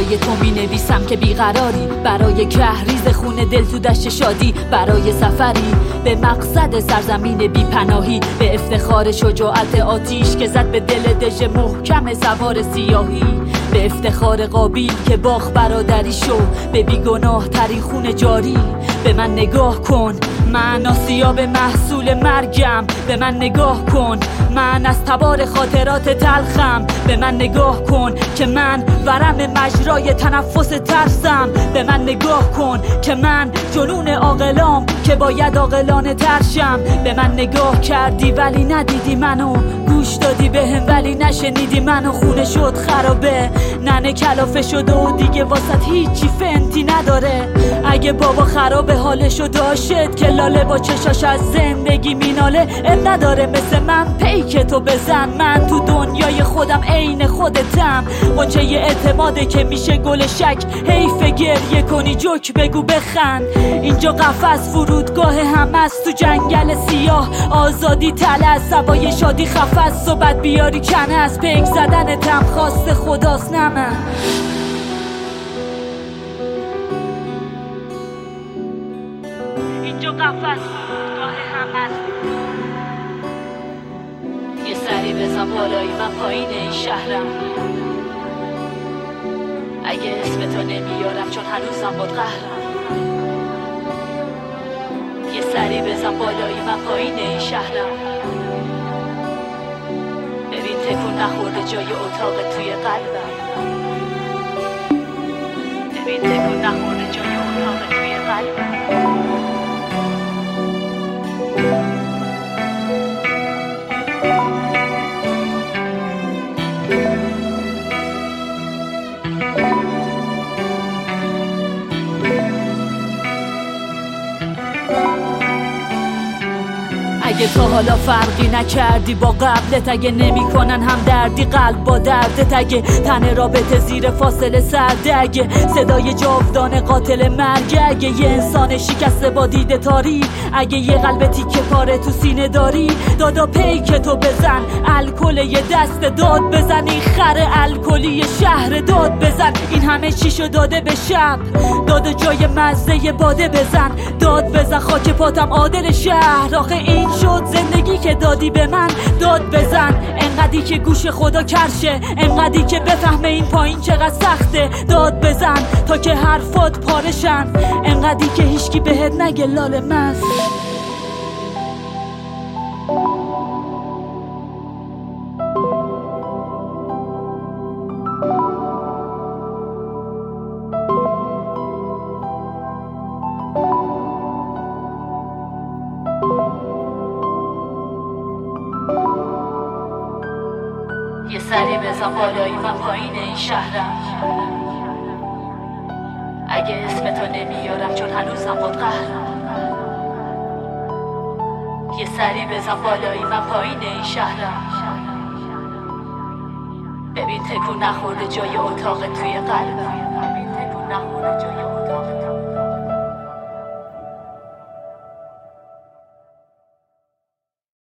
برای تو می نویسم که بیقراری، برای کهریز خون دل تو دشت شادی، برای سفری به مقصد سرزمین بی پناهی، به افتخار شجاعت آتیش که زد به دل دژ محکم سوار سیاهی، به افتخار قابیل که باخت برادری شو به بیگناه ترین خون جاری. به من نگاه کن، من آسیاب محصول مرگم. به من نگاه کن، من از تبار خاطرات تلخم. به من نگاه کن که من ورم مجرای تنفس ترسم. به من نگاه کن که من جنون عاقلام که باید عاقلانه ترشم. به من نگاه کردی ولی ندیدی منو، گوش دادی بهم ولی نشنیدی منو. خونه شد خرابه، ننه کلافه شده و دیگه واسط هیچی فنتی نداره. اگه بابا خرابه حالشو داشت که لاله با چشاش از زندگی میناله، اب نداره مثل من پیک تو بزن. من تو دنیای خودم عین خودتم، قنچه اعتماده که میشه گل شک. حیف گریه کنی جوک بگو بخند. اینجا قفس فرودگاه هم است تو جنگل سیاه. آزادی تله سبای شادی خفست، صحبت بیاری کنه از پیک زدن تم. خواست خداست نه من. اینجا قفس فرودگاه هم است. یه سری بزن بالایی من پایین این شهرم. اگه اسم تو نمیارم چون هنوزم باد قهرم. یه سری بزن بالایی من پایین این شهرم. ببین تکون نخورده جای اتاق توی قلبم. ببین تکون نخورده جای اتاق توی قلبم. اگه تا حالا فرقی نکردی با قبلت، اگه نمی کنن هم دردی قلب با دردت، اگه تن رابطه زیر فاصله سرده، اگه صدای جاودان قاتل مرگ، اگه یه انسان شکسته با دیده تاری، اگه یه قلب تیکه پاره تو سینه داری، دادا پیک تو بزن. الکل یه دست داد بزن، این خر الکلی شهر داد بزن. این همه چیشو داده به شب، داده جای مزه باده بزن. داد بزن خاک پاتم عادل شهر. آخه این شد زندگی که دادی به من، داد بزن. انقدی که گوش خدا کرشه، انقدی که بفهمه این پایین چقدر سخته. داد بزن تا که حرفات پارشن، انقدی که هیچکی بهت نگه لاله مست. یه سری بزن بالایی من پایین این شهرم. اگه اسم تو نمیارم چون هنوزم باد قهرم. یه سری بزن بالایی من پایین این شهرم. ببین تکون نخورده جای اتاق توی قلبم. ببین تکون نخورده جای اتاق